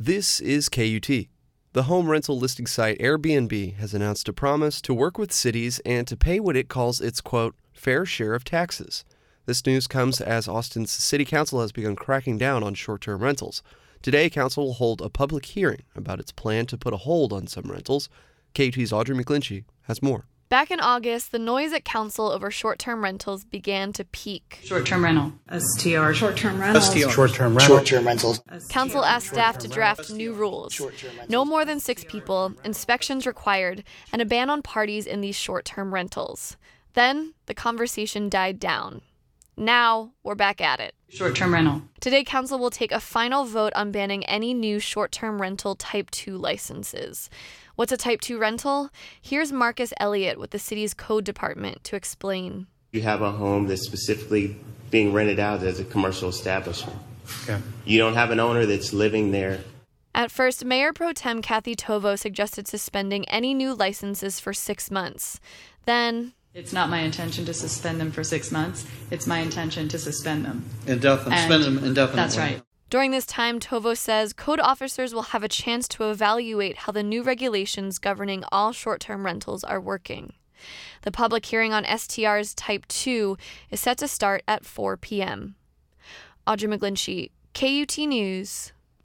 This is KUT. The home rental listing site Airbnb has announced a promise to work with cities and to pay what it calls its, quote, fair share of taxes. This news comes as Austin's city council has begun cracking down on short-term rentals. Today, council will hold a public hearing about its plan to put a hold on some rentals. KUT's Audrey McGlinchey has more. Back in August, the noise at council over short-term rentals began to peak. Short-term rental. STR. Short-term rentals. STR. Short-term rental. Short-term rentals. Council asked staff to draft new rules. No more than 6 people, inspections required, and a ban on parties in these short-term rentals. Then, the conversation died down. Now, we're back at it. Short-term rental. Today, council will take a final vote on banning any new short-term rental Type 2 licenses. What's a Type 2 rental? Here's Marcus Elliott with the city's code department to explain. You have a home that's specifically being rented out as a commercial establishment. Okay. You don't have an owner that's living there. At first, Mayor Pro Tem Kathy Tovo suggested suspending any new licenses for 6 months. Then, It's not my intention to suspend them for 6 months. It's my intention to suspend them. Suspend them indefinitely. That's right. during this time, Tovo says code officers will have a chance to evaluate how the new regulations governing all short-term rentals are working. The public hearing on STR's Type 2 is set to start at 4 p.m. Audrey McGlinchey, KUT News.